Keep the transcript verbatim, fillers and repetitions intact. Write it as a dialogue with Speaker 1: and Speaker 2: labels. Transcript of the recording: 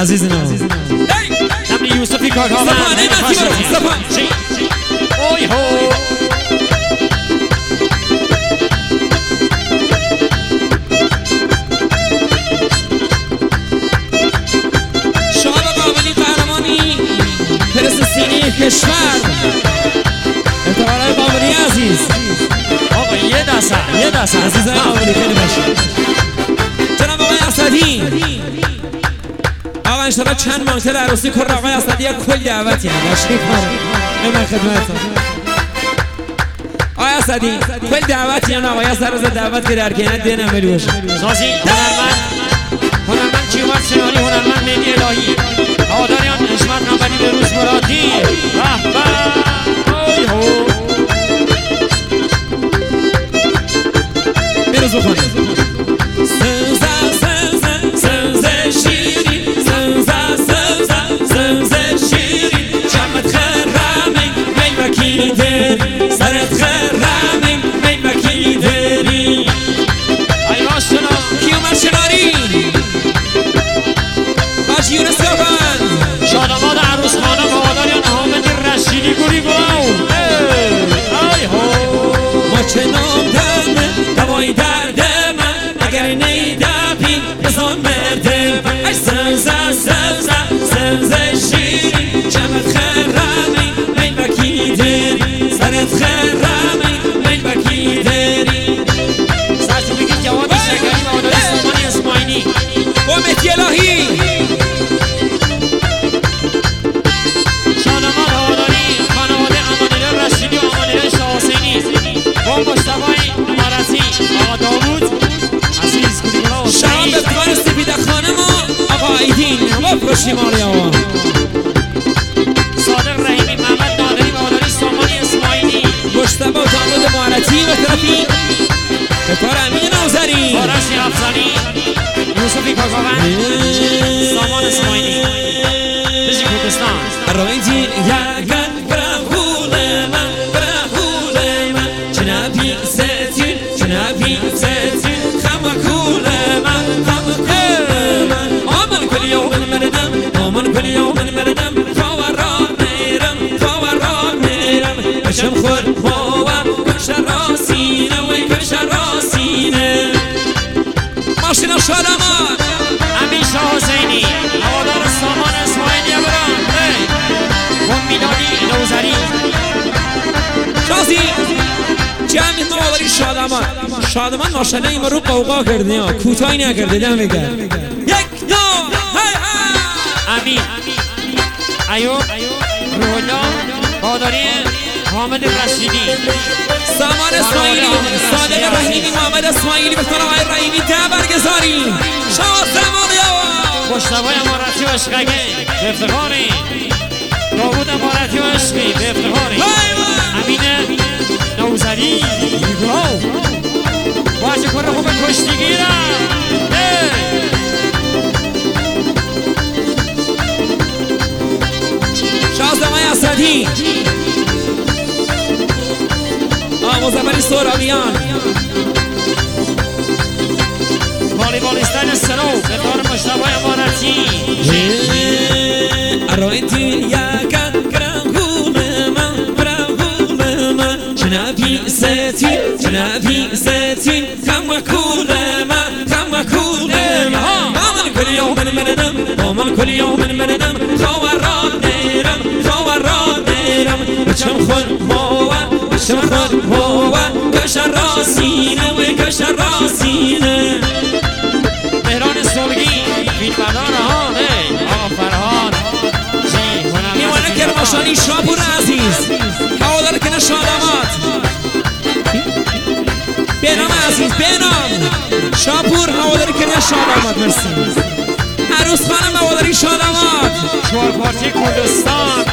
Speaker 1: عزیز نام
Speaker 2: نمی یوسفی کاکا و
Speaker 1: زبانه مکی برو زبان
Speaker 2: اوی هو
Speaker 1: شاه قابلی قهرمانی پرسسینی کشور اعتبارهای قابلی عزیز
Speaker 2: آقا یه دسته یه دسته
Speaker 1: عزیزای قابلی خیلی باشید جناب آقای اسدی آقا انشالله چند مانکل عروسی کر آقای اسدی یا کل دعوتی هم تشریف کنه من خدمتتون آقای اسدی کل دعوتی هم آقای سرز دعوت که در کینت دینم بلی باشه
Speaker 2: سازی هنرمند هنرمند کیومرد سیانی هنرمند مهدی الهی هواداریان حشمت نامبری بروز مرادی به به اوی هو
Speaker 1: بروز بخونید
Speaker 2: سرت خرمی می مکی دری ای ماشنا
Speaker 1: کیومرد شناری باش یونس کافن
Speaker 2: شاداماد عروس خانم هواداریان حامد رشیدی گوری گلاو ای هو
Speaker 1: ما چه نام دمه دوای درد من اگر نیدبی بزن مرده ای سنزه سنزه سنزه شیری چمت خرمی می مکی دری سرت خرمی می مکی دری
Speaker 2: سرچو بگید جواد شکری و هواداری سامان اسماعیلی
Speaker 1: با مهدی الهی
Speaker 2: شاداماد هواداری خانواده امانیله رشیدی و امانیله شاه حسینی با مجتبی امارتی آقا داوود عزیز گوری گلاو
Speaker 1: شام افتخار سپیده خانم و آقا ایدین با پشتیمانی آقا
Speaker 2: صادق رحیمی محمد نادری و هواداری سامان اسماعیلی
Speaker 1: مجتبی و داوود مارتی و طرفی افتخار امین نوزری
Speaker 2: آرش افزانی یوسفی کاکاوند سامان اسماعیلی بشی کردستان
Speaker 1: رویجی یکن برهول من برهول من جنابی ستین جنابی ستین خمکول من خمکول من آمن کل یوم مردم آمن کل یوم مردم خوارا میرم خوارا میرم بشم خور هوا کشر راسینه و کشر راسینه ماشینا شادمان
Speaker 2: امین شاه حسینی هوادار سامان اسماعیلی برام اون میلادی نوزری
Speaker 1: شازی جمعی ما هواداری شادمان شادمان ماشاءالله این رو قوقا کردی ها کوتاهی نکرده دمه کرد یک دو های های
Speaker 2: امین ایوب روحالله هواداری حامد رشیدی
Speaker 1: سامان اسماعیلی صادق رحیمی محمد اسماعیلی به طور آقای رحیمی ده برگزاری شاه سامان یا
Speaker 2: مجتبی امارتی و اشقگه به افتخاری داوود امارتی و عشقی به افتخاری امین نوزری گلاو واجه کره خوب کشتیگیرم
Speaker 1: شازدمای اسدی مزفری سورامیان
Speaker 2: والیبالیستان سرو به طور مجتبی امارتی
Speaker 1: اروینتی یکن برهول من برهول من جنابی ستین جنابی ستین خمکول من خمکول من آمن کل یوم مردم آمن کل یوم مردم خوارا میرم خوارا میرم بچم خور هوا بچم خور هوا کشر راسینه و کشر راسینه
Speaker 2: مهران سلگی فیلمبردار ها آقا فرهاد
Speaker 1: میوانه کرماشانی شاپور عزیز هوادار کنه شادامات بینام عزیز بینام شاپور هواداری کنه شادامات مرسی عروس خانم هواداری شادامات
Speaker 2: چهار پارچه کردستان